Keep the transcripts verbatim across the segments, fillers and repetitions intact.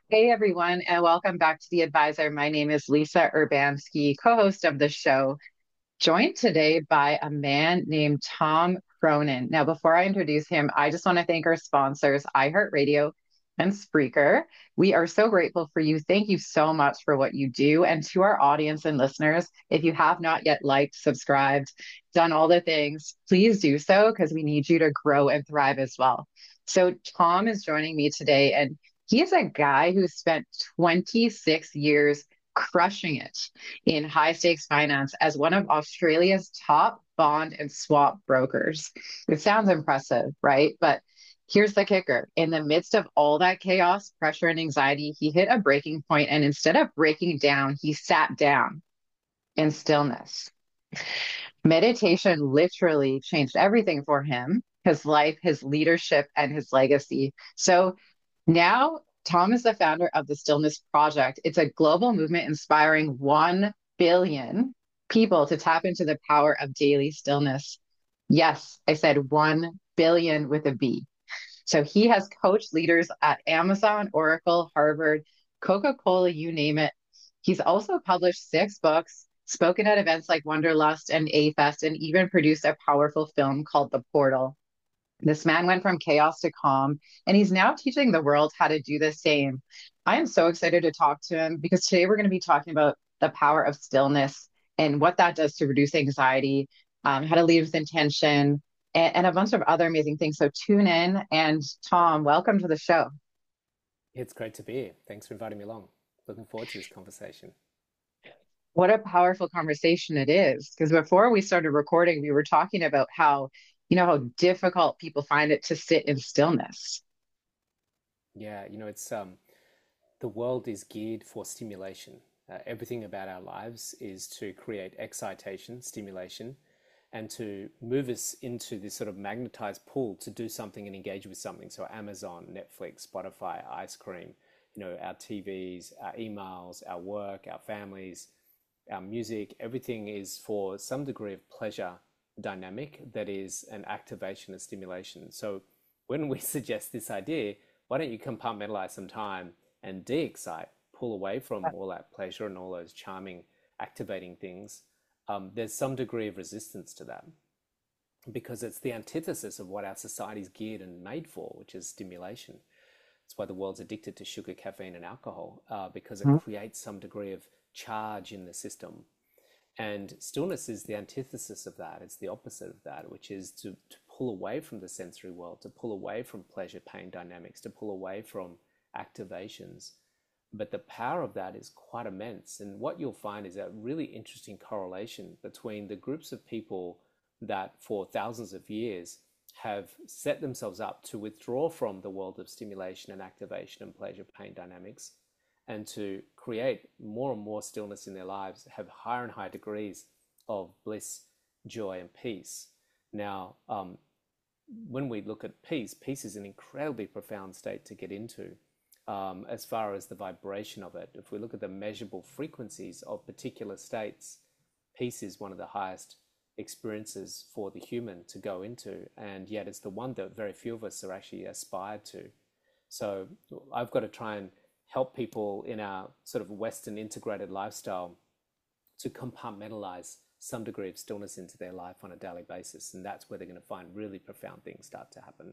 Hey everyone, and welcome back to The Advisor. My name is Lisa Urbanski, co-host of the show, joined today by a man named Tom Cronin. Now, before I introduce him, I just want to thank our sponsors, iHeartRadio and Spreaker. We are so grateful for you. Thank you so much for what you do. And to our audience and listeners, if you have not yet liked, subscribed, done all the things, please do so because we need you to grow and thrive as well. So, Tom is joining me today, and he is a guy who spent twenty-six years crushing it in high stakes finance as one of Australia's top bond and swap brokers. It sounds impressive, right? But here's the kicker. In the midst of all that chaos, pressure, and anxiety, he hit a breaking point, and instead of breaking down, he sat down in stillness. Meditation literally changed everything for him, his life, his leadership, and his legacy. So now Tom is the founder of the Stillness Project. It's a global movement inspiring one billion people to tap into the power of daily stillness. Yes, I said one billion with a B. So he has coached leaders at Amazon, Oracle, Harvard, Coca-Cola, you name it. He's also published six books, spoken at events like Wonderlust and A Fest, and even produced a powerful film called The Portal. This man went from chaos to calm, and he's now teaching the world how to do the same. I am so excited to talk to him because today we're going to be talking about the power of stillness and what that does to reduce anxiety, um, how to lead with intention, and, and a bunch of other amazing things. So tune in. And Tom, welcome to the show. It's great to be here. Thanks for inviting me along. Looking forward to this conversation. What a powerful conversation it is. Because before we started recording, we were talking about how, you know, how difficult people find it to sit in stillness. Yeah, you know, it's um, the world is geared for stimulation. Uh, everything about our lives is to create excitation, stimulation, and to move us into this sort of magnetized pull to do something and engage with something. So Amazon, Netflix, Spotify, ice cream, you know, our T Vs, our emails, our work, our families, our music, everything is for some degree of pleasure dynamic that is an activation and stimulation. So when we suggest this idea, why don't you compartmentalize some time and de-excite, pull away from all that pleasure and all those charming activating things? Um, there's some degree of resistance to that because it's the antithesis of what our society is geared and made for, which is stimulation. That's why the world's addicted to sugar, caffeine, and alcohol, uh, because it creates some degree of charge in the system. And stillness is the antithesis of that. It's the opposite of that, which is to, to pull away from the sensory world, to pull away from pleasure pain dynamics, to pull away from activations. But the power of that is quite immense. And what you'll find is a really interesting correlation between the groups of people that for thousands of years have set themselves up to withdraw from the world of stimulation and activation and pleasure pain dynamics and to create more and more stillness in their lives, have higher and higher degrees of bliss, joy, and peace. Now, um, when we look at peace, peace is an incredibly profound state to get into um, as far as the vibration of it. If we look at the measurable frequencies of particular states, peace is one of the highest experiences for the human to go into, and yet it's the one that very few of us are actually aspired to. So I've got to try and help people in our sort of Western integrated lifestyle to compartmentalize some degree of stillness into their life on a daily basis. And that's where they're going to find really profound things start to happen.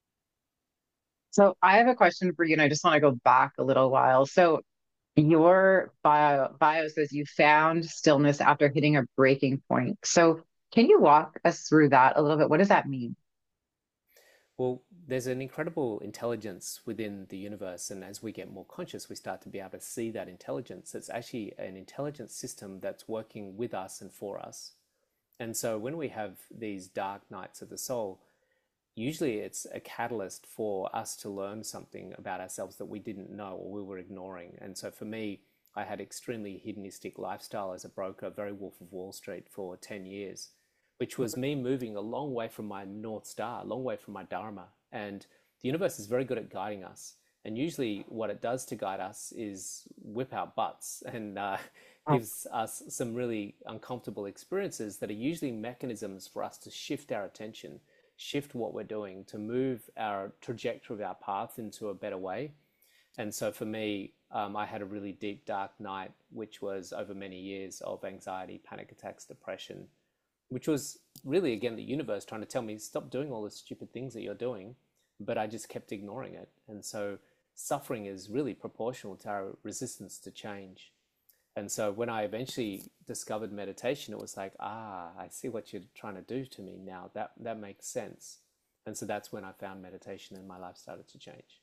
So I have a question for you, and I just want to go back a little while. So your bio, bio says you found stillness after hitting a breaking point. So can you walk us through that a little bit? What does that mean? Well, there's an incredible intelligence within the universe, and as we get more conscious, we start to be able to see that intelligence. It's actually an intelligence system that's working with us and for us. And so when we have these dark nights of the soul, usually it's a catalyst for us to learn something about ourselves that we didn't know or we were ignoring. And so for me, I had extremely hedonistic lifestyle as a broker, very Wolf of Wall Street for ten years, which was me moving a long way from my North Star, a long way from my Dharma. And the universe is very good at guiding us. And usually what it does to guide us is whip our butts and uh, gives us some really uncomfortable experiences that are usually mechanisms for us to shift our attention, shift what we're doing, to move our trajectory of our path into a better way. And so for me, um, I had a really deep, dark night, which was over many years of anxiety, panic attacks, depression, which was really, again, the universe trying to tell me, stop doing all the stupid things that you're doing. But I just kept ignoring it. And so suffering is really proportional to our resistance to change. And so when I eventually discovered meditation, it was like, ah, I see what you're trying to do to me now. That that makes sense. And so that's when I found meditation and my life started to change.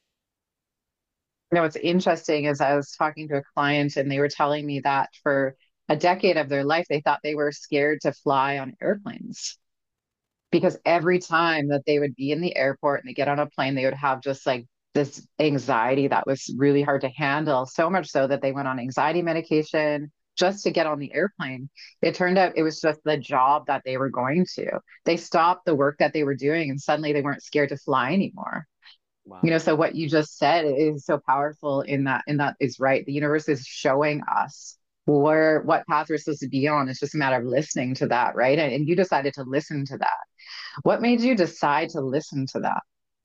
You know, what's interesting is I was talking to a client and they were telling me that for a decade of their life, they thought they were scared to fly on airplanes because every time that they would be in the airport and they get on a plane, they would have just like this anxiety that was really hard to handle, so much so that they went on anxiety medication just to get on the airplane. It turned out it was just the job that they were going to. They stopped the work that they were doing and suddenly they weren't scared to fly anymore. You Wow. know, so what you just said is so powerful in that, and that is right. The universe is showing us where what path we're supposed to be on. It's just a matter of listening to that, right? And, and you decided to listen to that. What made you decide to listen to that?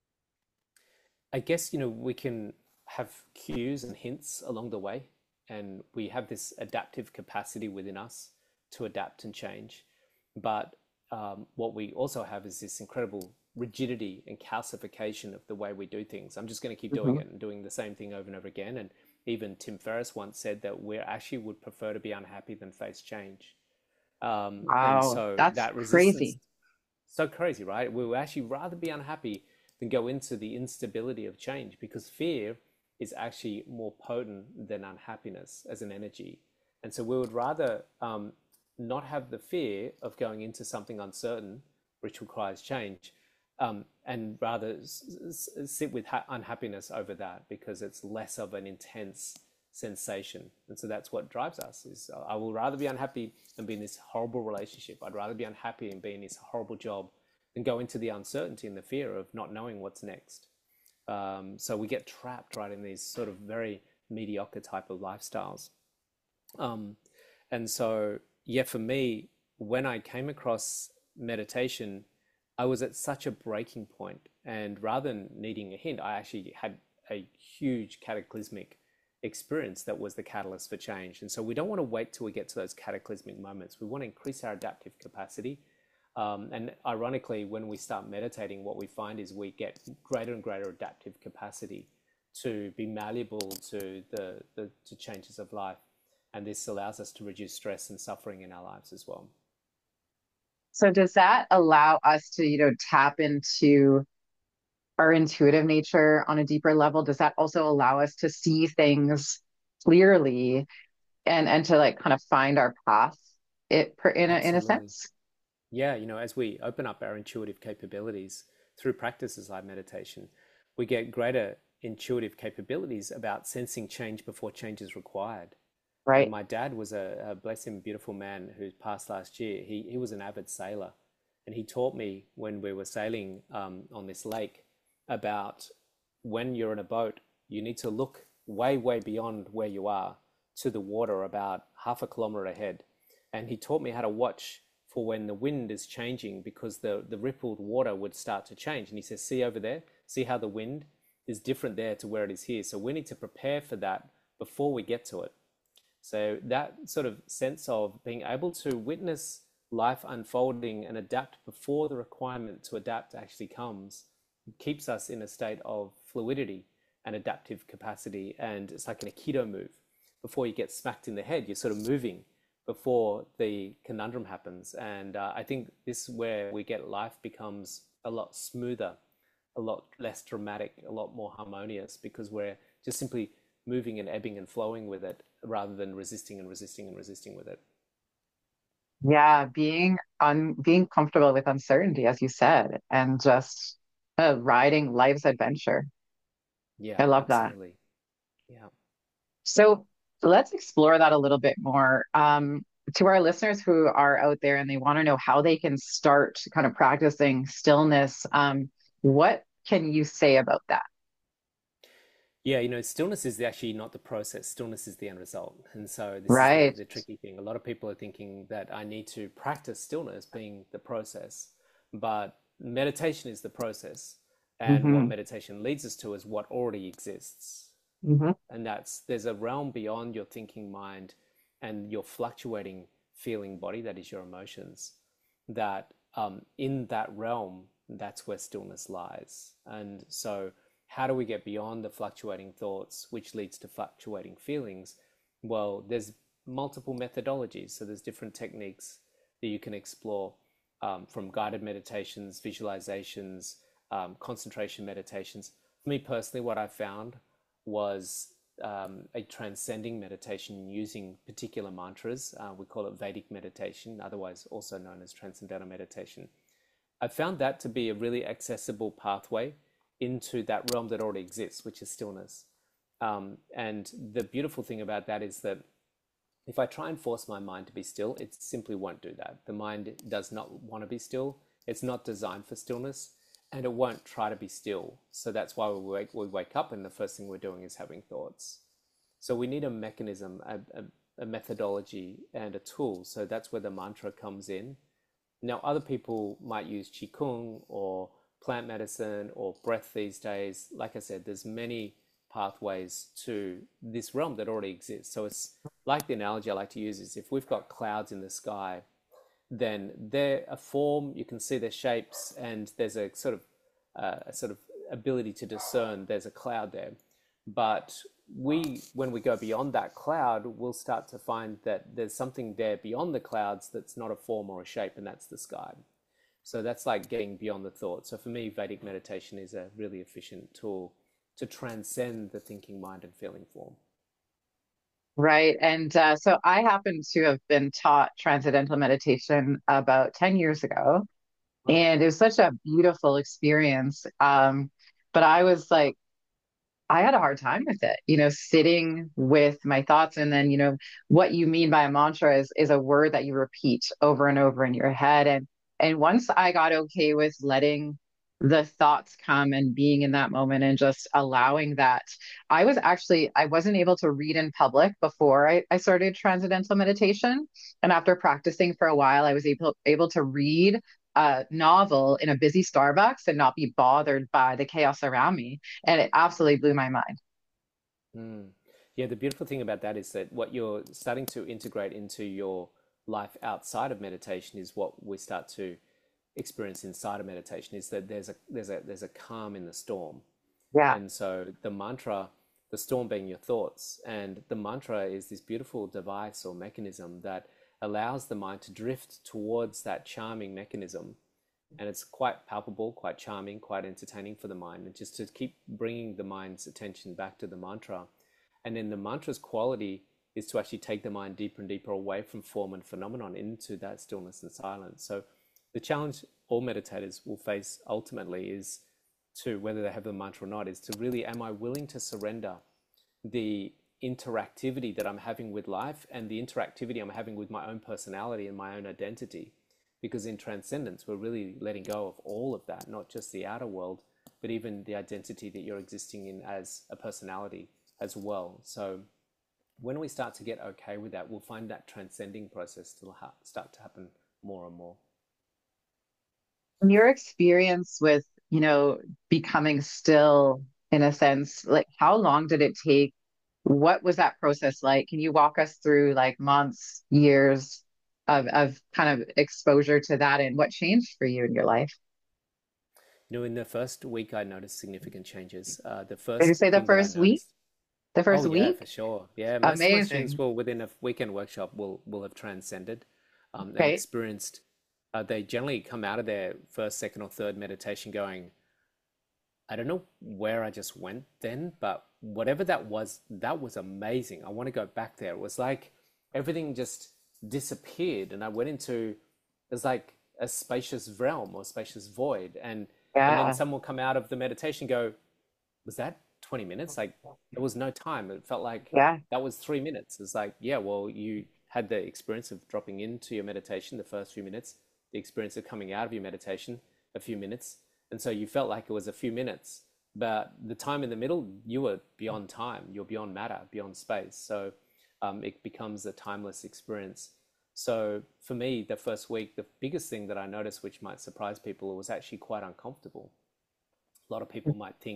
I guess, you know, we can have cues and hints along the way, and we have this adaptive capacity within us to adapt and change. But um, what we also have is this incredible rigidity and calcification of the way we do things. I'm just going to keep doing Mhm. it and doing the same thing over and over again. And even Tim Ferriss once said that we actually would prefer to be unhappy than face change. Um, and Wow, so that's that resistance, crazy. so crazy, right? We would actually rather be unhappy than go into the instability of change because fear is actually more potent than unhappiness as an energy. And so we would rather um, not have the fear of going into something uncertain, which requires change, um, and rather s- s- sit with ha- unhappiness over that because it's less of an intense sensation. And so that's what drives us is uh, I will rather be unhappy and be in this horrible relationship. I'd rather be unhappy and be in this horrible job than go into the uncertainty and the fear of not knowing what's next. Um, so we get trapped right in these sort of very mediocre type of lifestyles. Um, and so, yeah, for me, when I came across meditation, I was at such a breaking point, and rather than needing a hint, I actually had a huge cataclysmic experience that was the catalyst for change. And so we don't want to wait till we get to those cataclysmic moments. We want to increase our adaptive capacity. Um, and ironically, when we start meditating, what we find is we get greater and greater adaptive capacity to be malleable to the, the to changes of life. And this allows us to reduce stress and suffering in our lives as well. So does that allow us to, you know, tap into our intuitive nature on a deeper level? Does that also allow us to see things clearly and and to like kind of find our path it per, in a in a Absolutely. sense? Yeah, you know, as we open up our intuitive capabilities through practices like meditation, we get greater intuitive capabilities about sensing change before change is required. You know, Right. my dad was a, a bless him, beautiful man who passed last year. He he was an avid sailor, and he taught me when we were sailing um, on this lake about when you're in a boat, you need to look way, way beyond where you are to the water about half a kilometer ahead. And he taught me how to watch for when the wind is changing because the, the rippled water would start to change. And he says, see over there, see how the wind is different there to where it is here. So we need to prepare for that before we get to it. So that sort of sense of being able to witness life unfolding and adapt before the requirement to adapt actually comes keeps us in a state of fluidity and adaptive capacity. And it's like an Aikido move. Before you get smacked in the head, you're sort of moving before the conundrum happens. And uh, I think this is where we get life becomes a lot smoother, a lot less dramatic, a lot more harmonious because we're just simply moving and ebbing and flowing with it rather than resisting and resisting and resisting with it. Yeah, being un being comfortable with uncertainty, as you said, and just uh, riding life's adventure. Yeah, I love that. absolutely. Yeah. So let's explore that a little bit more. Um, to our listeners who are out there and they want to know how they can start kind of practicing stillness, um, what can you say about that? Yeah, you know, stillness is actually not the process. Stillness is the end result. And so this is the Right. the tricky thing. A lot of people are thinking that I need to practice stillness being the process, but meditation is the process. And what Hmm. meditation leads us to is what already exists. Hmm. And that's there's a realm beyond your thinking mind and your fluctuating feeling body, that is your emotions, that um, in that realm, that's where stillness lies. And so how do we get beyond the fluctuating thoughts, which leads to fluctuating feelings? Well, there's multiple methodologies. So there's different techniques that you can explore, um, from guided meditations, visualizations, um, concentration meditations. For me personally, what I found was um, a transcending meditation using particular mantras. Uh, we call it Vedic meditation, otherwise also known as transcendental meditation. I found that to be a really accessible pathway into that realm that already exists, which is stillness. Um, and the beautiful thing about that is that if I try and force my mind to be still, it simply won't do that. The mind does not want to be still. It's not designed for stillness, and it won't try to be still. So that's why we wake, we wake up and the first thing we're doing is having thoughts. So we need a mechanism, a, a, a methodology, and a tool. So that's where the mantra comes in. Now, other people might use Qigong or plant medicine or breath these days. Like I said, there's many pathways to this realm that already exists. So it's like the analogy I like to use is if we've got clouds in the sky, then they're a form, you can see their shapes, and there's a sort of uh, a sort of ability to discern there's a cloud there. But we, when we go beyond that cloud, we'll start to find that there's something there beyond the clouds that's not a form or a shape, and that's the sky. So that's like getting beyond the thought. So for me, Vedic meditation is a really efficient tool to transcend the thinking mind and feeling form. Right. And uh, so I happen to have been taught transcendental meditation about ten years ago. Wow. And it was such a beautiful experience. Um, but I was like, I had a hard time with it, you know, sitting with my thoughts. And then, you know, what you mean by a mantra is is a word that you repeat over and over in your head. And and once I got okay with letting the thoughts come and being in that moment and just allowing that, I was actually I wasn't able to read in public before I, I started transcendental meditation. And after practicing for a while, I was able able to read a novel in a busy Starbucks and not be bothered by the chaos around me, and it absolutely blew my mind. Mm. Yeah, the beautiful thing about that is that what you're starting to integrate into your life outside of meditation is what we start to experience inside of meditation is that there's a there's a there's a calm in the storm. Yeah. And so the mantra, the storm being your thoughts, and the mantra is this beautiful device or mechanism that allows the mind to drift towards that charming mechanism. And it's quite palpable, quite charming, quite entertaining for the mind. And just to keep bringing the mind's attention back to the mantra. And then the mantra's quality is to actually take the mind deeper and deeper away from form and phenomenon into that stillness and silence. So the challenge all meditators will face ultimately is to, whether they have the mantra or not, is to really, am I willing to surrender the interactivity that I'm having with life and the interactivity I'm having with my own personality and my own identity? Because in transcendence, we're really letting go of all of that, not just the outer world, but even the identity that you're existing in as a personality as well. So when we start to get okay with that, we'll find that transcending process to ha- start to happen more and more. And your experience with, you know, becoming still in a sense, like how long did it take? What was that process like? Can you walk us through like months, years of of kind of exposure to that and what changed for you in your life? You know, in the first week, I noticed significant changes. Uh, the Did you first say the thing that I first week? noticed, The oh first yeah, week? for sure. Yeah, most of my students Amazing. will, within a weekend workshop, will will have transcended um, and Okay. experienced. Uh, they generally come out of their first, second, or third meditation going, I don't know where I just went then, but whatever that was, that was amazing. I want to go back there. It was like everything just disappeared, and I went into it's like a spacious realm or spacious void, and and then Yeah. someone come out of the meditation and go, was that twenty minutes? Like there was no time. It felt like Yeah. that was three minutes. It's like, yeah, well, you had the experience of dropping into your meditation the first few minutes, the experience of coming out of your meditation a few minutes. And so you felt like it was a few minutes, but the time in the middle, you were beyond time, you're beyond matter, beyond space. So um, it becomes a timeless experience. So for me, the first week, the biggest thing that I noticed, which might surprise people, was actually quite uncomfortable. A lot of people might think,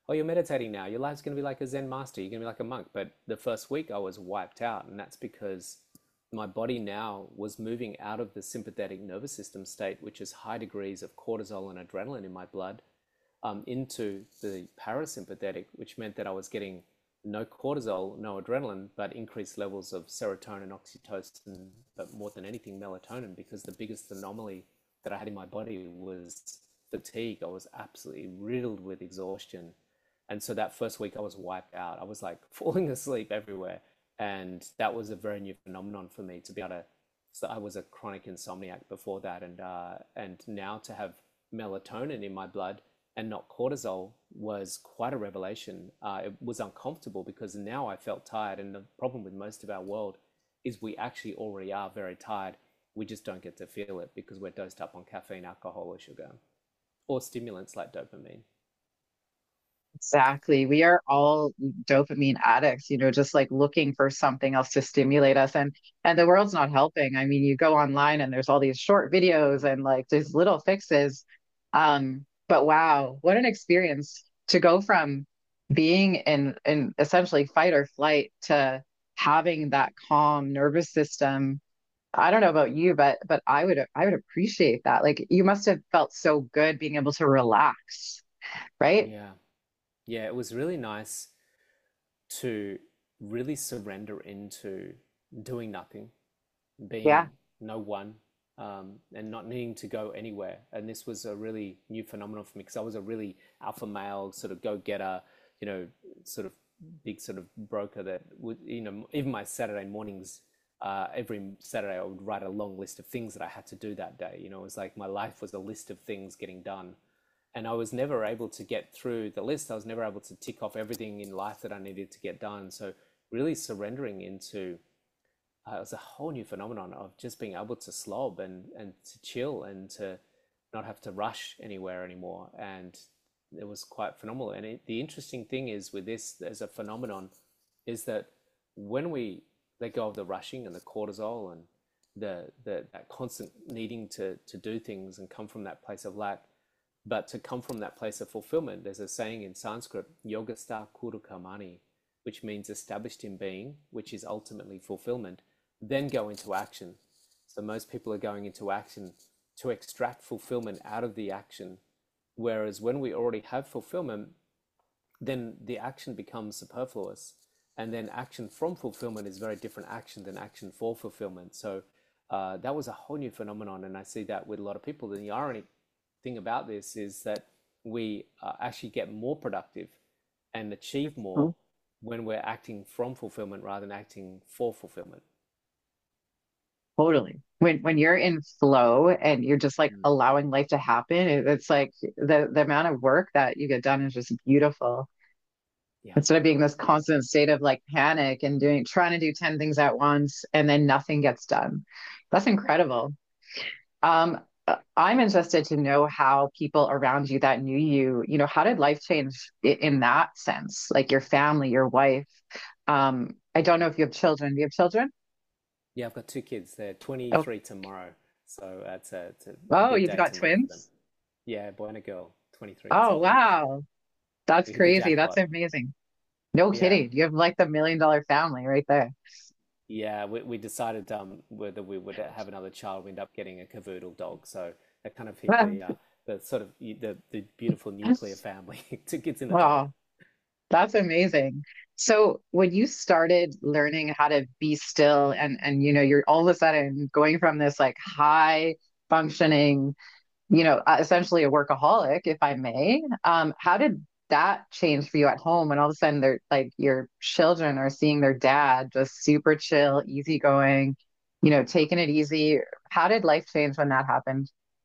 oh, you're meditating now. Your life's going to be like a Zen master. You're going to be like a monk. But the first week I was wiped out. And that's because my body now was moving out of the sympathetic nervous system state, which is high degrees of cortisol and adrenaline in my blood, um, into the parasympathetic, which meant that I was getting no cortisol, no adrenaline, but increased levels of serotonin, oxytocin, but more than anything, melatonin, because the biggest anomaly that I had in my body was fatigue. I was absolutely riddled with exhaustion. And so that first week I was wiped out. I was like falling asleep everywhere. And that was a very new phenomenon for me to be able to. So I was a chronic insomniac before that. And, uh, and now to have melatonin in my blood and not cortisol was quite a revelation. Uh, it was uncomfortable because now I felt tired. And the problem with most of our world is we actually already are very tired. We just don't get to feel it because we're dosed up on caffeine, alcohol, or sugar, or stimulants like dopamine. Exactly. We are all dopamine addicts, you know, just like looking for something else to stimulate us. And and the world's not helping. I mean, you go online and there's all these short videos and like these little fixes. Um, but wow, what an experience to go from being in in essentially fight or flight to having that calm nervous system. I don't know about you, but but I would I would appreciate that. Like you must have felt so good being able to relax, right? Yeah. Yeah, it was really nice to really surrender into doing nothing, Yeah. being no one, um, and not needing to go anywhere. And this was a really new phenomenon for me because I was a really alpha male, sort of go-getter, you know, sort of big sort of broker that would, you know, even my Saturday mornings, uh, every Saturday I would write a long list of things that I had to do that day. You know, it was like my life was a list of things getting done. And I was never able to get through the list. I was never able to tick off everything in life that I needed to get done. So really surrendering into uh, it was a whole new phenomenon of just being able to slob and and to chill and to not have to rush anywhere anymore. And it was quite phenomenal. And it, the interesting thing is with this as a phenomenon is that when we let go of the rushing and the cortisol and the, the that constant needing to to do things and come from that place of lack, but to come from that place of fulfillment, there's a saying in Sanskrit, Yogastha Kurukamani, which means established in being, which is ultimately fulfillment, then go into action. So most people are going into action to extract fulfillment out of the action. Whereas when we already have fulfillment, then the action becomes superfluous. And then action from fulfillment is very different action than action for fulfillment. So uh, that was a whole new phenomenon. And I see that with a lot of people. And the irony thing about this is that we uh, actually get more productive and achieve more when we're acting from fulfillment rather than acting for fulfillment. Totally. When when you're in flow and you're just like Mm. allowing life to happen, it, it's like the the amount of work that you get done is just beautiful. Yeah. Instead of being this constant state of like panic and doing trying to do ten things at once and then nothing gets done. That's incredible. Um, uh, I'm interested to know how people around you that knew you, you know, how did life change i- in that sense? Like your family, your wife. Um, I don't know if you have children. Do you have children? Yeah, I've got two kids. They're Oh, twenty-three tomorrow. So that's a, it's a oh, big you've day got tomorrow for them. twins? Yeah, boy and a girl, twenty-three and Oh, seven. wow. That's We hit the crazy. That's jackpot. amazing. No Yeah. kidding. You have like the million dollar family right there. Yeah, we, we decided um, whether we would have another child. We ended up getting a cavoodle dog. So that kind of hit the uh, the sort of the, the beautiful nuclear family. Two kids and a dog. Wow, that's amazing. So when you started learning how to be still and and you know you're all of a sudden going from this like high functioning, you know, uh, essentially a workaholic, if I may, um, how did that change for you at home when all of a sudden they're like your children are seeing their dad just super chill, easygoing, you know, taking it easy? How did life change when that happened?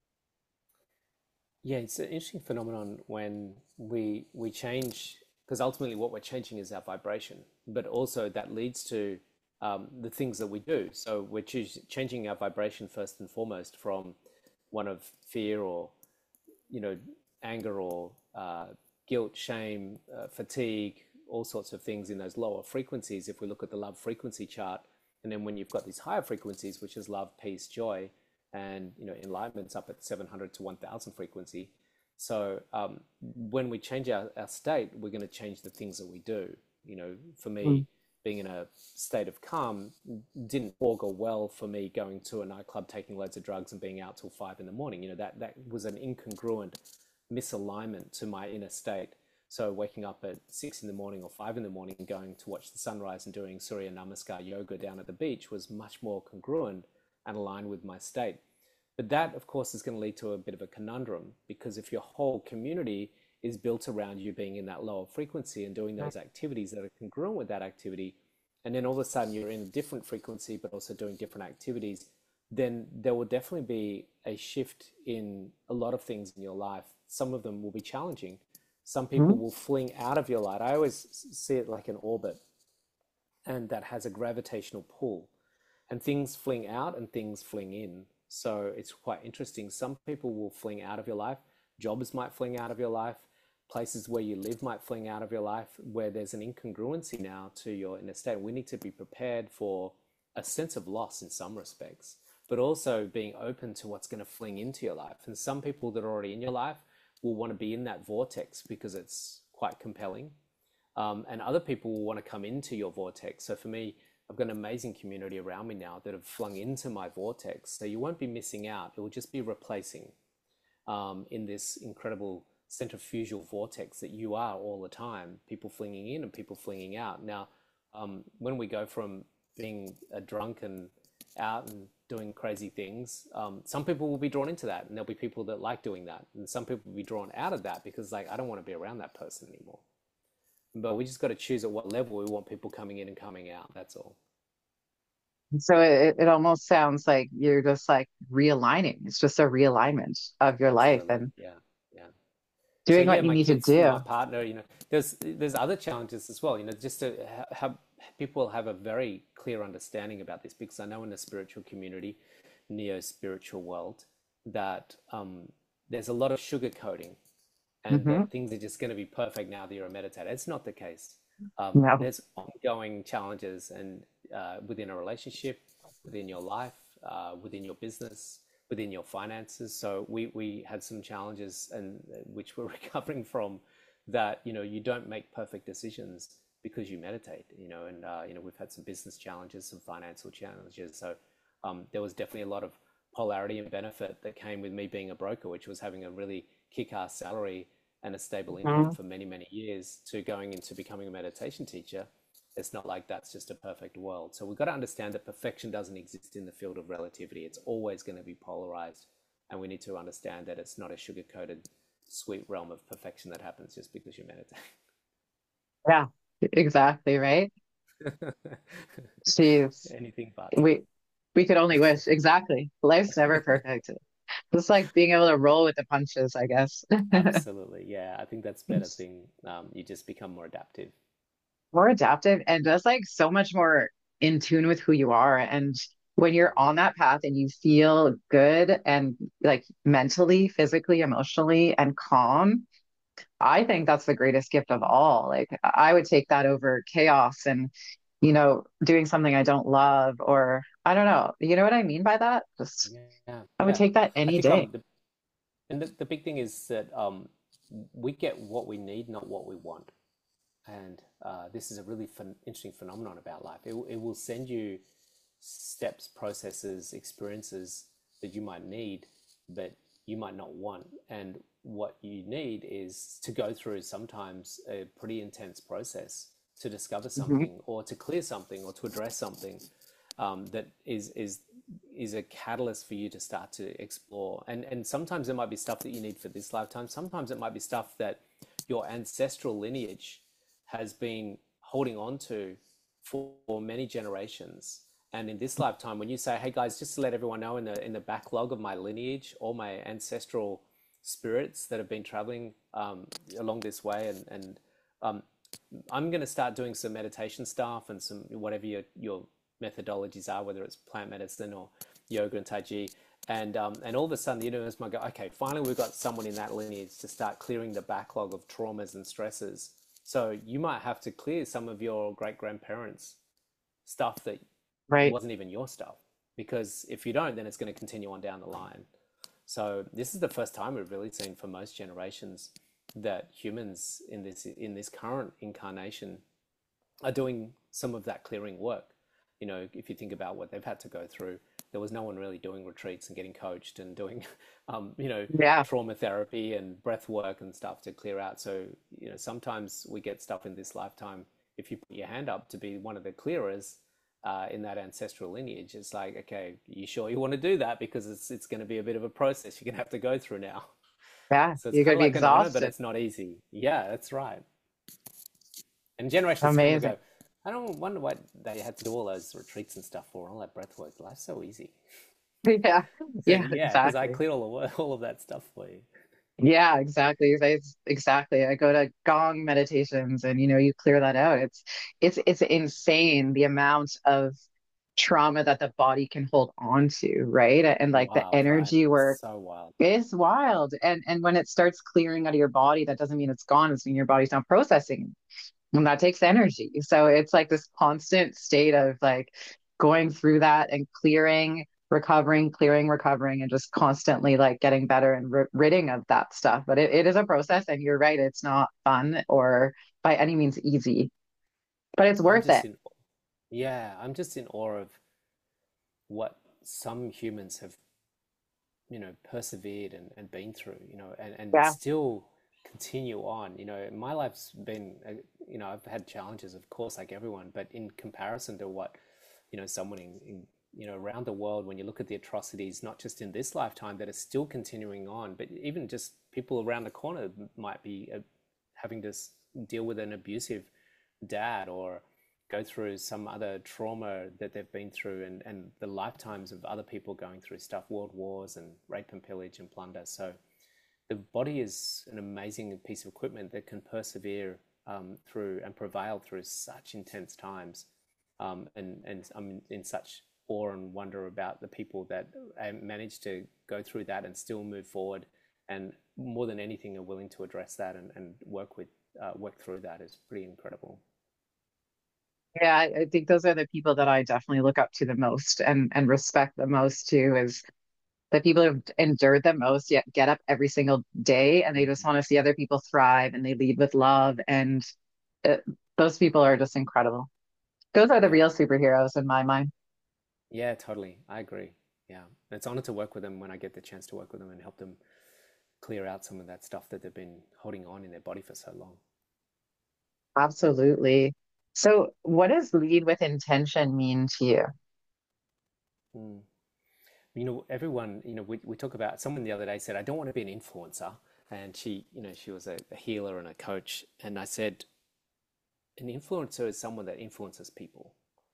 Yeah, it's an interesting phenomenon when we we change because ultimately what we're changing is our vibration, but also that leads to um, the things that we do. So we're choos changing our vibration first and foremost from one of fear or you know anger or uh, guilt, shame, uh, fatigue, all sorts of things in those lower frequencies. If we look at the love frequency chart, and then when you've got these higher frequencies, which is love, peace, joy, and you know enlightenment's up at seven hundred to one thousand frequency, So um, when we change our, our state, we're going to change the things that we do. You know, for Mm. me, being in a state of calm didn't augur well for me going to a nightclub, taking loads of drugs, and being out till five in the morning. You know, that that was an incongruent misalignment to my inner state. So waking up at six in the morning or five in the morning and going to watch the sunrise and doing Surya Namaskar yoga down at the beach was much more congruent and aligned with my state. But that, of course, is going to lead to a bit of a conundrum, because if your whole community is built around you being in that lower frequency and doing those activities that are congruent with that activity, and then all of a sudden you're in a different frequency but also doing different activities, then there will definitely be a shift in a lot of things in your life. Some of them will be challenging. Some people Mhm. will fling out of your light. I always see it like an orbit, and that has a gravitational pull, and things fling out and things fling in. So it's quite interesting. Some people will fling out of your life. Jobs might fling out of your life. Places where you live might fling out of your life, where there's an incongruency now to your inner state. We need to be prepared for a sense of loss in some respects, but also being open to what's going to fling into your life. And some people that are already in your life will want to be in that vortex because it's quite compelling. Um, and other people will want to come into your vortex. So for me, I've got an amazing community around me now that have flung into my vortex. So you won't be missing out. It will just be replacing um, in this incredible centrifugal vortex that you are all the time, people flinging in and people flinging out. Now, um, when we go from being a drunk and out and doing crazy things, um, some people will be drawn into that, and there'll be people that like doing that, and some people will be drawn out of that because, like, I don't want to be around that person anymore. But we just got to choose at what level we want people coming in and coming out. That's all. So it, it almost sounds like you're just like realigning. It's just a realignment of your life Absolutely. and Yeah. Yeah. So doing yeah, what you my need to kids, do. my partner, you know, there's there's other challenges as well. You know, just to ha- have people have a very clear understanding about this, because I know in the spiritual community, neo spiritual world, that um, there's a lot of sugarcoating, and Hmm. that things are just going to be perfect now that you're a meditator. It's not the case. Um, No. there's ongoing challenges, and uh, within a relationship, within your life, uh, within your business, within your finances. So we we had some challenges, and uh, which we're recovering from. That, you know, you don't make perfect decisions because you meditate. You know, and uh, you know, we've had some business challenges, some financial challenges. So um, there was definitely a lot of polarity and benefit that came with me being a broker, which was having a really kick-ass salary and a stable income Mhm. for many, many years, to going into becoming a meditation teacher. It's not like that's just a perfect world. So we've got to understand that perfection doesn't exist in the field of relativity. It's always going to be polarized. And we need to understand that it's not a sugar coated, sweet realm of perfection that happens just because you meditate. Yeah, exactly, right? Jeez. Anything but. We we could only wish. Exactly. Life's never perfect. Just like being able to roll with the punches, I guess. Absolutely. Yeah. I think that's a better thing. Um, you just become more adaptive. More adaptive and just like so much more in tune with who you are. And when you're on that path and you feel good and like mentally, physically, emotionally, and calm, I think that's the greatest gift of all. Like I would take that over chaos and, you know, doing something I don't love, or I don't know. You know what I mean by that? Just Yeah. I would Yeah. take that I any think day. um the and the, the big thing is that um we get what we need, not what we want. And uh, this is a really fun, interesting phenomenon about life. It, it will send you steps, processes, experiences that you might need, but you might not want. And what you need is to go through sometimes a pretty intense process to discover Mhm. something, or to clear something, or to address something um, that is is is a catalyst for you to start to explore. And and sometimes it might be stuff that you need for this lifetime. Sometimes it might be stuff that your ancestral lineage has been holding on to for many generations. And in this lifetime, when you say, "Hey guys, just to let everyone know, in the in the backlog of my lineage, all my ancestral spirits that have been traveling um, along this way, and and um, I'm going to start doing some meditation stuff and some whatever your your methodologies are, whether it's plant medicine or yoga and tai chi." And um, and all of a sudden, the universe might go, "Okay, finally, we've got someone in that lineage to start clearing the backlog of traumas and stresses." So you might have to clear some of your great grandparents' stuff that Right. wasn't even your stuff, because if you don't, then it's going to continue on down the line. So this is the first time we've really seen for most generations that humans in this in this current incarnation are doing some of that clearing work. You know, if you think about what they've had to go through, there was no one really doing retreats and getting coached and doing, um, you know, Yeah. trauma therapy and breath work and stuff to clear out. So, you know, sometimes we get stuff in this lifetime. If you put your hand up to be one of the clearers uh, in that ancestral lineage, it's like, okay, you sure you want to do that? Because it's it's going to be a bit of a process you're going to have to go through now. Yeah. So it's You're kind going of to be like an honor, but exhausted. it's not easy. Yeah, that's right. And generations to come will Amazing. go, I don't wonder what they had to do all those retreats and stuff for, all that breath work. Life's so easy. Yeah. So Yeah, yeah, because I exactly. cleared all the all of that stuff for you. Yeah, exactly. It's- Exactly. I go to Gong meditations and you know, you clear that out. It's it's it's insane the amount of trauma that the body can hold on to, right? And like the Wild, right? energy work So wild. is wild. And and when it starts clearing out of your body, that doesn't mean it's gone. It's mean your body's not processing. And that takes energy. So it's like this constant state of like going through that and clearing, recovering, clearing, recovering, and just constantly like getting better and ri ridding of that stuff. But it, it is a process, and you're right, it's not fun or by any means easy, but it's I'm worth just it. in, yeah, I'm just in awe of what some humans have, you know, persevered and, and been through, you know, and, and Yeah. still continue on. You know, my life's been, uh, you know, I've had challenges, of course, like everyone, but in comparison to what, you know, someone in, in, you know, around the world, when you look at the atrocities, not just in this lifetime that are still continuing on, but even just people around the corner might be uh, having to deal with an abusive dad or go through some other trauma that they've been through and, and the lifetimes of other people going through stuff, world wars and rape and pillage and plunder. So the body is an amazing piece of equipment that can persevere um, through and prevail through such intense times. Um, and, and I'm in such awe and wonder about the people that uh, manage to go through that and still move forward. And more than anything, are willing to address that and, and work with, uh, work through that is pretty incredible. Yeah, I, I think those are the people that I definitely look up to the most and and respect the most too, is the people who've endured the most, yet get up every single day and they just Mm. want to see other people thrive and they lead with love. And it, those people are just incredible. Those are the Yeah. real superheroes in my mind. Yeah, totally. I agree. Yeah. It's an honor to work with them when I get the chance to work with them and help them clear out some of that stuff that they've been holding on in their body for so long. Absolutely. So, what does lead with intention mean to you? Mm. You know, everyone, you know, we, we talk about someone the other day said, I don't want to be an influencer. And she, you know, she was a, a healer and a coach. And I said, an influencer is someone that influences people.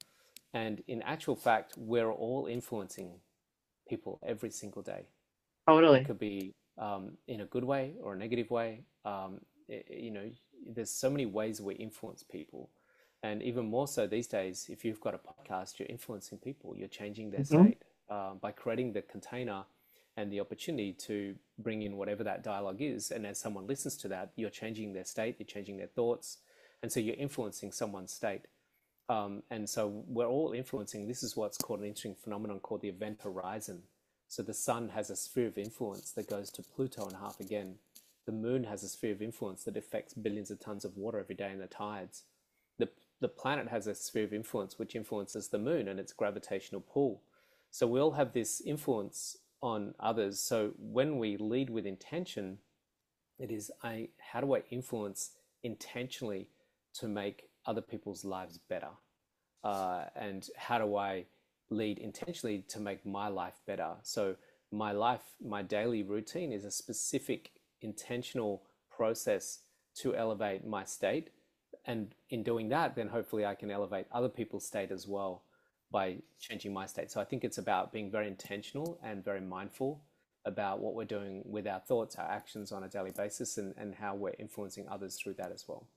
And in actual fact, we're all influencing people every single day. It Totally. could be um, in a good way or a negative way. Um, it, you know, there's so many ways we influence people. And even more so these days, if you've got a podcast, you're influencing people, you're changing their Hmm. state um, by creating the container and the opportunity to bring in whatever that dialogue is. And as someone listens to that, you're changing their state, you're changing their thoughts. And so you're influencing someone's state. Um, and so we're all influencing. This is what's called an interesting phenomenon called the event horizon. So the sun has a sphere of influence that goes to Pluto and half again. The moon has a sphere of influence that affects billions of tons of water every day in the tides. The, the planet has a sphere of influence which influences the moon and its gravitational pull. So we all have this influence on others. So when we lead with intention, it is I how do I influence intentionally to make other people's lives better? Uh, and how do I lead intentionally to make my life better? So my life, my daily routine is a specific intentional process to elevate my state. And in doing that, then hopefully I can elevate other people's state as well by changing my state. So I think it's about being very intentional and very mindful about what we're doing with our thoughts, our actions on a daily basis, and, and how we're influencing others through that as well.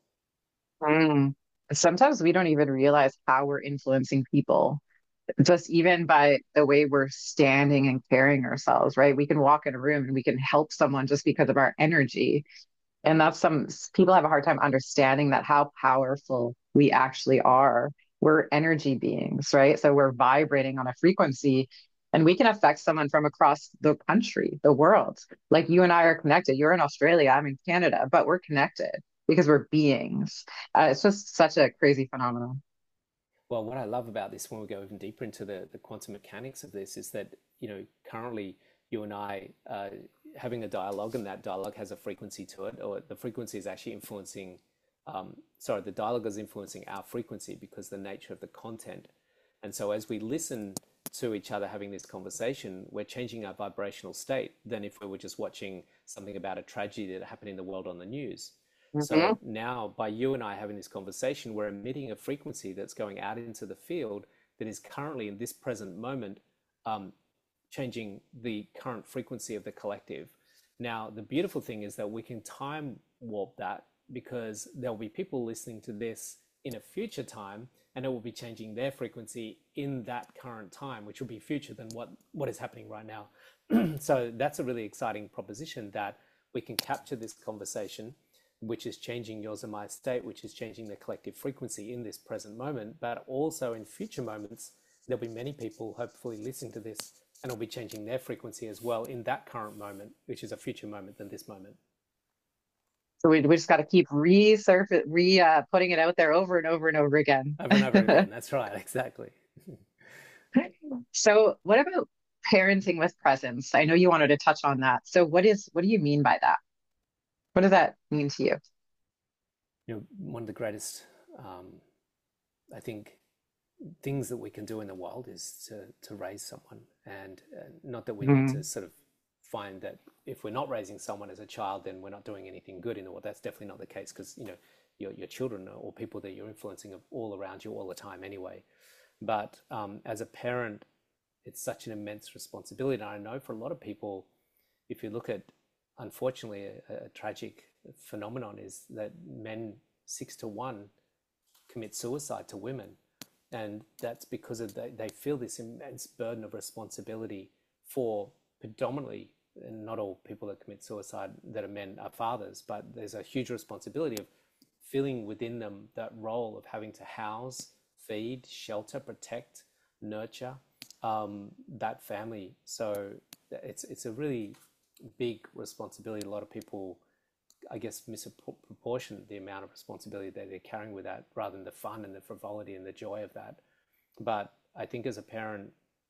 Mm. Sometimes we don't even realize how we're influencing people, just even by the way we're standing and carrying ourselves, right? We can walk in a room and we can help someone just because of our energy. And that's some people have a hard time understanding that how powerful we actually are. We're energy beings, right? So we're vibrating on a frequency. And we can affect someone from across the country, the world. Like you and I are connected. You're in Australia, I'm in Canada, but we're connected because we're beings. Uh, it's just such a crazy phenomenon. Well, what I love about this, when we go even deeper into the, the quantum mechanics of this, is that, you know, currently you and I uh, having a dialogue, and that dialogue has a frequency to it, or the frequency is actually influencing, um, sorry, the dialogue is influencing our frequency because the nature of the content. And so as we listen to each other having this conversation, we're changing our vibrational state than if we were just watching something about a tragedy that happened in the world on the news. So Hmm. now, by you and I having this conversation, we're emitting a frequency that's going out into the field that is currently in this present moment um, changing the current frequency of the collective. Now, the beautiful thing is that we can time warp that because there'll be people listening to this in a future time, and it will be changing their frequency in that current time, which will be future than what, what is happening right now. So that's a really exciting proposition, that we can capture this conversation, which is changing yours and my state, which is changing the collective frequency in this present moment, but also in future moments, there'll be many people hopefully listening to this, and it'll be changing their frequency as well in that current moment, which is a future moment than this moment. So we, we just got to keep resurface, re uh, putting it out there over and over and over again. Over and over again. That's right, exactly. So what about parenting with presence? I know you wanted to touch on that. So what is, what do you mean by that? What does that mean to you? You know, one of the greatest, um, I think, things that we can do in the world is to to raise someone, and uh, not that we need to Mhm. sort of find that if we're not raising someone as a child, then we're not doing anything good in the world. That's definitely not the case, because you know your your children or people that you're influencing are all around you all the time anyway. But um, as a parent, it's such an immense responsibility. And I know for a lot of people, if you look at, unfortunately, a, a tragic phenomenon is that men, six to one, commit suicide to women. And that's because of they, they feel this immense burden of responsibility for, predominantly, and not all people that commit suicide that are men are fathers, but there's a huge responsibility of feeling within them that role of having to house, feed, shelter, protect, nurture um, that family. So it's it's a really big responsibility. A lot of people, I guess, misproportion the amount of responsibility that they're carrying with that, rather than the fun and the frivolity and the joy of that. But I think as a parent,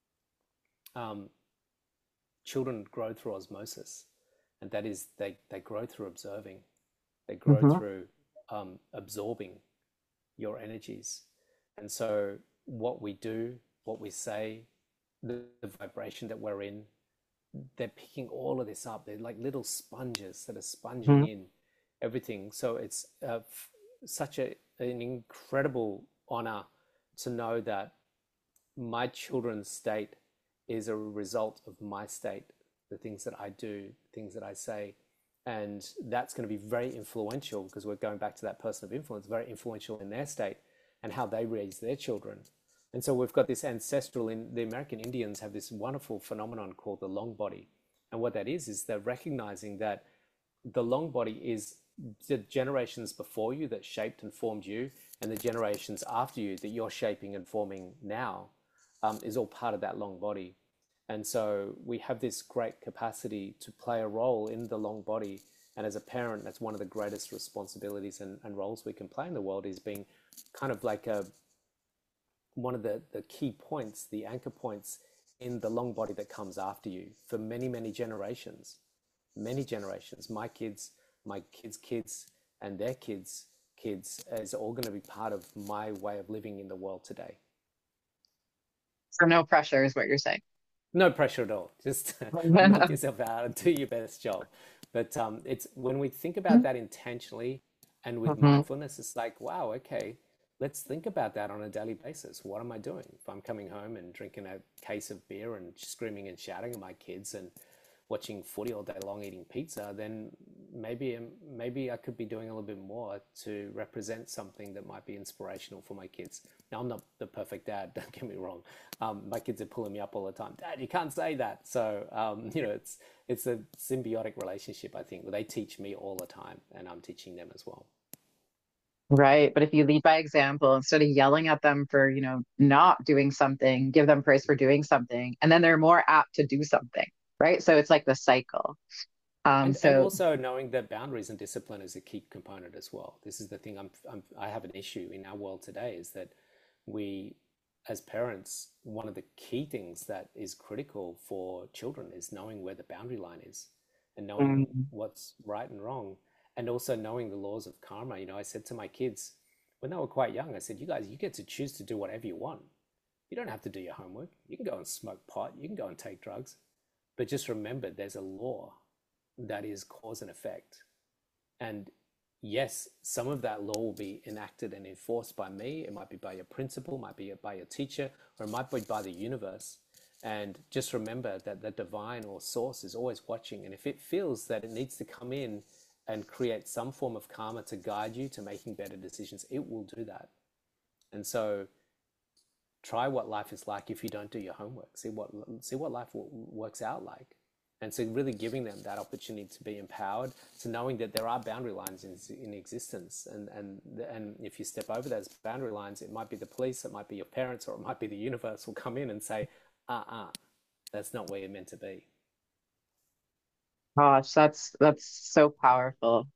um, children grow through osmosis, and that is they they grow through observing, they grow Mhm. through um, absorbing your energies, and so what we do, what we say, the, the vibration that we're in, they're picking all of this up. They're like little sponges that are sponging Mhm. in everything. So it's uh, f- such a, an incredible honor to know that my children's state is a result of my state, the things that I do, things that I say. And that's going to be very influential, because we're going back to that person of influence, very influential in their state and how they raise their children. And so we've got this ancestral, in the American Indians have this wonderful phenomenon called the long body. And what that is, is they're recognizing that the long body is the generations before you that shaped and formed you, and the generations after you that you're shaping and forming now, um, is all part of that long body. And so we have this great capacity to play a role in the long body. And as a parent, that's one of the greatest responsibilities and, and roles we can play in the world, is being kind of like a one of the, the key points, the anchor points in the long body that comes after you for many, many generations, many generations. My kids, my kids' kids, and their kids' kids is all going to be part of my way of living in the world today. So no pressure is what you're saying. No pressure at all. Just knock yourself out and do your best job. But um, it's when we think about that intentionally and with Mhm. mindfulness, it's like, wow, okay, let's think about that on a daily basis. What am I doing? If I'm coming home and drinking a case of beer and screaming and shouting at my kids and watching footy all day long, eating pizza, then maybe um, maybe I could be doing a little bit more to represent something that might be inspirational for my kids. Now, I'm not the perfect dad, don't get me wrong. Um, my kids are pulling me up all the time. Dad, you can't say that. So um, you know, it's it's a symbiotic relationship, I think, where they teach me all the time, and I'm teaching them as well. Right. But if you lead by example, instead of yelling at them for, you know, not doing something, give them praise for doing something, and then they're more apt to do something. Right. So it's like the cycle. Um, And and so also knowing that boundaries and discipline is a key component as well. This is the thing I'm, I'm I have an issue in our world today is that we, as parents, one of the key things that is critical for children is knowing where the boundary line is and knowing mm, what's right and wrong, and also knowing the laws of karma. You know, I said to my kids when they were quite young, I said, you guys, you get to choose to do whatever you want. You don't have to do your homework. You can go and smoke pot. You can go and take drugs. But just remember, there's a law that is cause and effect. And yes, some of that law will be enacted and enforced by me. It might be by your principal, might be by your teacher, or it might be by the universe. And just remember that the divine or source is always watching. And if it feels that it needs to come in and create some form of karma to guide you to making better decisions, it will do that. And so try what life is like if you don't do your homework. See what see what life works out like. And so really giving them that opportunity to be empowered, to knowing that there are boundary lines in, in existence. And, and, and if you step over those boundary lines, it might be the police, it might be your parents, or it might be the universe will come in and say, uh-uh, that's not where you're meant to be. gosh, that's that's so powerful.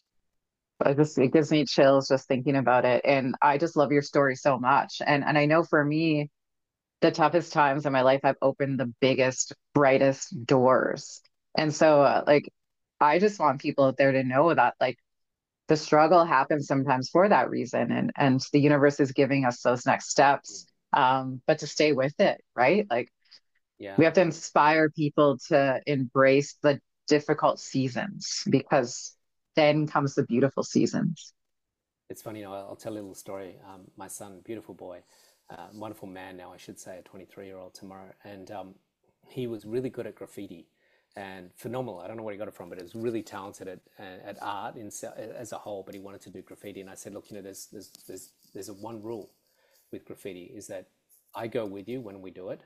I just it gives me chills just thinking about it. And I just love your story so much. And and I know for me, the toughest times in my life, I've opened the biggest, brightest doors. And so, uh, like, I just want people out there to know that, like, the struggle happens sometimes for that reason, and and the universe is giving us those next steps. Um, but to stay with it, right? Like, Yeah. we have to inspire people to embrace the difficult seasons because then comes the beautiful seasons. It's funny, you know, I'll tell a little story. Um, my son, beautiful boy, uh, wonderful man now, I should say, a twenty-three year old tomorrow. And um, he was really good at graffiti and phenomenal. I don't know where he got it from, but he was really talented at, at art in, as a whole, but he wanted to do graffiti. And I said, look, you know, there's, there's, there's, there's a one rule with graffiti is that I go with you when we do it.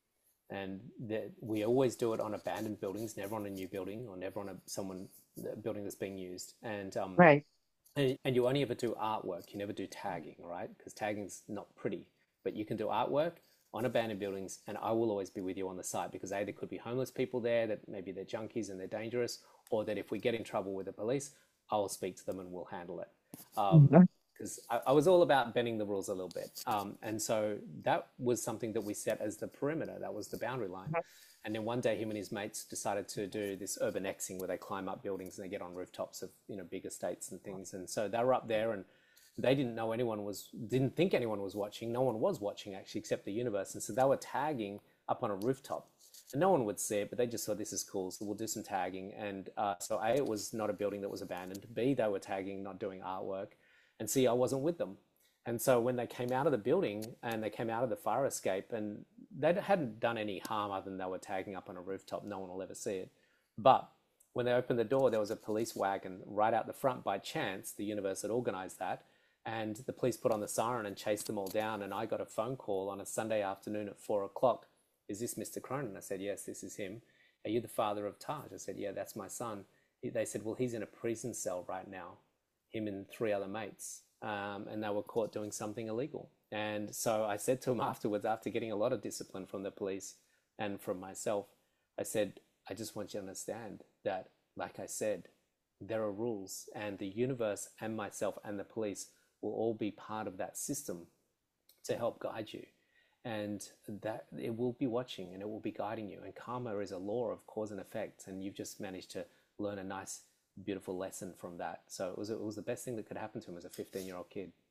And that we always do it on abandoned buildings, never on a new building or never on a someone a building that's being used. And um, Right. and, and you only ever do artwork. You never do tagging, right? Because tagging's not pretty. But you can do artwork on abandoned buildings, and I will always be with you on the site because A, there could be homeless people there that maybe they're junkies and they're dangerous, or that if we get in trouble with the police, I will speak to them and we'll handle it. Um, Mhm. because I, I was all about bending the rules a little bit. Um, and so that was something that we set as the perimeter. That was the boundary line. And then one day, him and his mates decided to do this urban Xing where they climb up buildings and they get on rooftops of you know big estates and things. And so they were up there, and they didn't know anyone was, didn't think anyone was watching. No one was watching actually, except the universe. And so they were tagging up on a rooftop, and no one would see it, but they just thought this is cool, so we'll do some tagging. And uh, so A, it was not a building that was abandoned. B, they were tagging, not doing artwork, and C, I wasn't with them. And so when they came out of the building and they came out of the fire escape, and they hadn't done any harm other than they were tagging up on a rooftop, no one will ever see it. But when they opened the door, there was a police wagon right out the front by chance. The universe had organized that. And the police put on the siren and chased them all down. And I got a phone call on a Sunday afternoon at four o'clock. Is this Mister Cronin? I said, yes, this is him. Are you the father of Taj? I said, yeah, that's my son. They said, well, he's in a prison cell right now, him and three other mates, um, and they were caught doing something illegal. And so I said to him afterwards, after getting a lot of discipline from the police and from myself, I said, I just want you to understand that, like I said, there are rules, and the universe and myself and the police will all be part of that system to help guide you. And that it will be watching and it will be guiding you. And karma is a law of cause and effect. And you've just managed to learn a nice, beautiful lesson from that. So it was it was the best thing that could happen to him as a fifteen year old kid.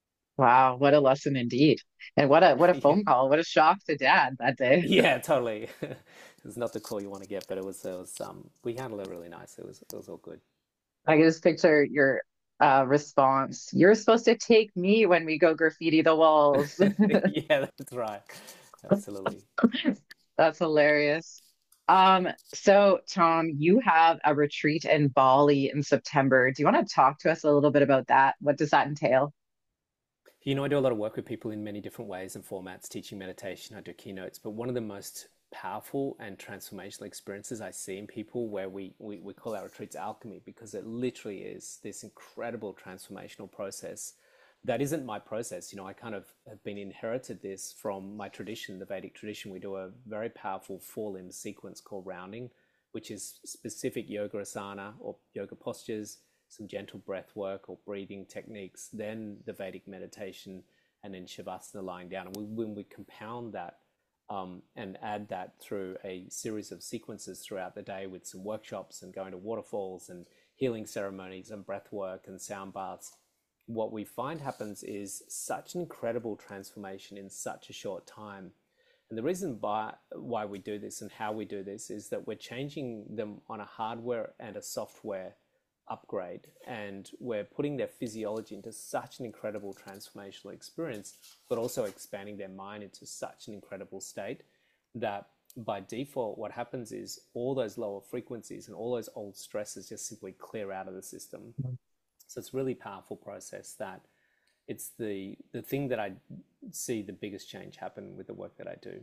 Wow, what a lesson indeed. And what a what a Yeah, phone call. What a shock to dad that day. yeah, totally. It's not the call you want to get, but it was it was um we handled it really nice. It was it was all good. I can just picture your uh response. You're supposed to take me when we go graffiti the walls. Yeah, that's right. Absolutely. That's hilarious. Um, so Tom, you have a retreat in Bali in September. Do you want to talk to us a little bit about that? What does that entail? You know, I do a lot of work with people in many different ways and formats, teaching meditation. I do keynotes, but one of the most powerful and transformational experiences I see in people where we, we, we call our retreats alchemy, because it literally is this incredible transformational process. That isn't my process. You know, I kind of have been inherited this from my tradition, the Vedic tradition. We do a very powerful four limb sequence called rounding, which is specific yoga asana or yoga postures, some gentle breath work or breathing techniques, then the Vedic meditation, and then Shavasana lying down. And we, when we compound that um, and add that through a series of sequences throughout the day with some workshops and going to waterfalls and healing ceremonies and breath work and sound baths, what we find happens is such an incredible transformation in such a short time. And the reason by, why we do this and how we do this is that we're changing them on a hardware and a software upgrade, and we're putting their physiology into such an incredible transformational experience, but also expanding their mind into such an incredible state that by default what happens is all those lower frequencies and all those old stresses just simply clear out of the system. So it's a really powerful process that it's the the thing that I see the biggest change happen with the work that I do.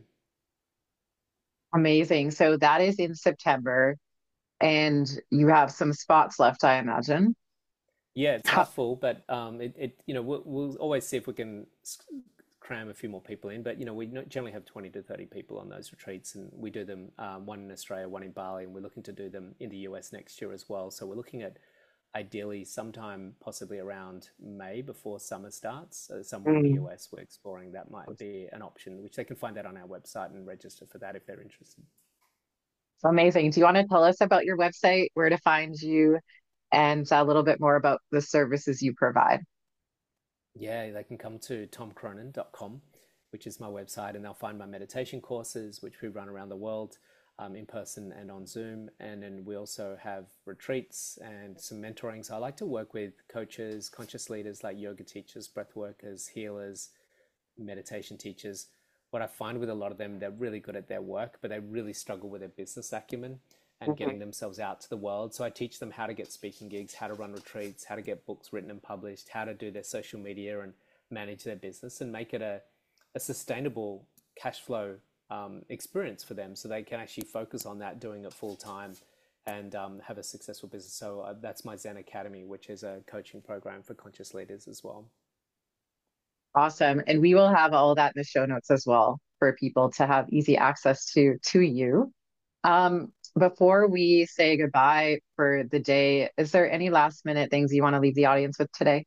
Amazing. So that is in September, and you have some spots left, I imagine. Yeah, it's How, half full, but um, it, it you know we'll, we'll always see if we can cram a few more people in. But you know we generally have twenty to thirty people on those retreats, and we do them um, one in Australia, one in Bali, and we're looking to do them in the U S next year as well. So we're looking at ideally sometime possibly around May before summer starts, uh, somewhere in the Mm, U S. We're exploring that might be an option, which they can find out on our website and register for that if they're interested. so amazing. Do you want to tell us about your website, where to find you, and a little bit more about the services you provide? Yeah, they can come to tom cronin dot com, which is my website, and they'll find my meditation courses, which we run around the world, um, in person and on Zoom. And then we also have retreats and some mentoring. So I like to work with coaches, conscious leaders like yoga teachers, breath workers, healers, meditation teachers. What I find with a lot of them, they're really good at their work, but they really struggle with their business acumen and Mhm. getting themselves out to the world. So I teach them how to get speaking gigs, how to run retreats, how to get books written and published, how to do their social media and manage their business and make it a, a sustainable cash flow um, experience for them, so they can actually focus on that, doing it full time, and um, have a successful business. So uh, that's my Zen Academy, which is a coaching program for conscious leaders as well. Awesome. And we will have all that in the show notes as well for people to have easy access to to you. Um, before we say goodbye for the day, is there any last minute things you want to leave the audience with today?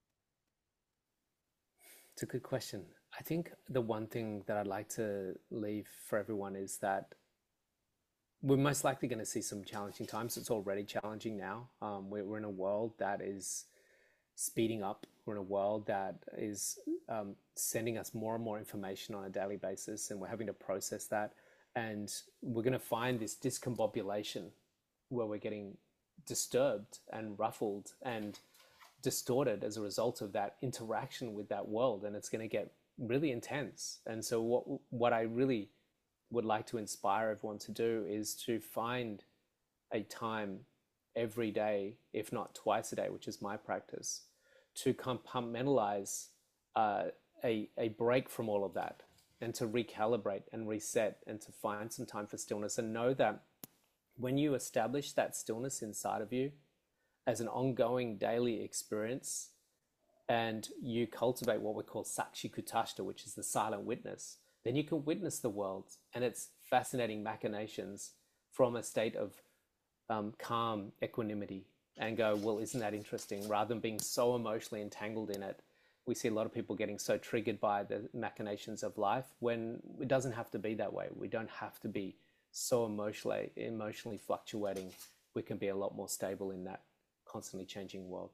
It's a good question. I think the one thing that I'd like to leave for everyone is that we're most likely going to see some challenging times. It's already challenging now. Um, we're, we're in a world that is speeding up. We're in a world that is um, sending us more and more information on a daily basis, and we're having to process that. And we're going to find this discombobulation where we're getting disturbed and ruffled and distorted as a result of that interaction with that world, and it's going to get really intense. And so what what I really would like to inspire everyone to do is to find a time every day, if not twice a day, which is my practice, to compartmentalize uh, a, a break from all of that, and to recalibrate and reset and to find some time for stillness, and know that when you establish that stillness inside of you as an ongoing daily experience, and you cultivate what we call Sakshikutashta, which is the silent witness, then you can witness the world and its fascinating machinations from a state of um, calm equanimity, and go, well, isn't that interesting? Rather than being so emotionally entangled in it, we see a lot of people getting so triggered by the machinations of life, when it doesn't have to be that way. We don't have to be so emotionally emotionally fluctuating. We can be a lot more stable in that constantly changing world.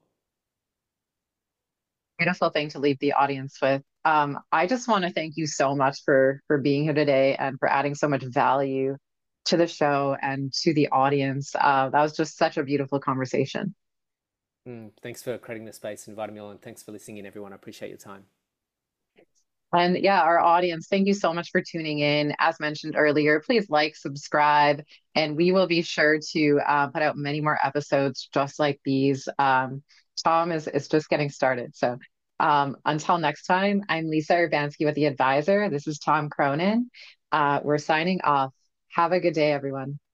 Beautiful thing to leave the audience with. Um, I just want to thank you so much for for being here today and for adding so much value to the show and to the audience. Uh, that was just such a beautiful conversation. Mm, thanks for creating the space and inviting me on. Thanks for listening in, everyone. I appreciate your time. And yeah, our audience, thank you so much for tuning in. As mentioned earlier, please like, subscribe, and we will be sure to uh, put out many more episodes just like these. Um, Tom is, is just getting started. So um, until next time, I'm Lisa Urbanski with The Advisor. This is Tom Cronin. Uh, we're signing off. Have a good day, everyone.